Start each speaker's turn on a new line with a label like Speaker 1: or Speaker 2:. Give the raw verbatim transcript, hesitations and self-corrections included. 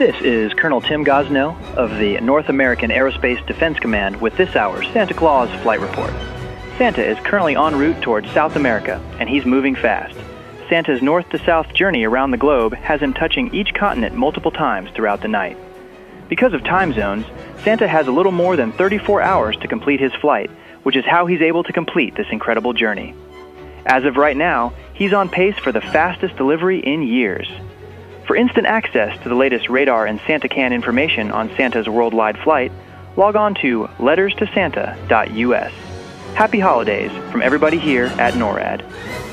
Speaker 1: This is Colonel Tim Gosnell of the North American Aerospace Defense Command with this hour's Santa Claus Flight Report. Santa is currently en route towards South America, and he's moving fast. Santa's north to south journey around the globe has him touching each continent multiple times throughout the night. Because of time zones, Santa has a little more than thirty-four hours to complete his flight, which is how he's able to complete this incredible journey. As of right now, he's on pace for the fastest delivery in years. For instant access to the latest radar and SantaCan information on Santa's worldwide flight, log on to letters to santa dot U S. Happy holidays from everybody here at NORAD.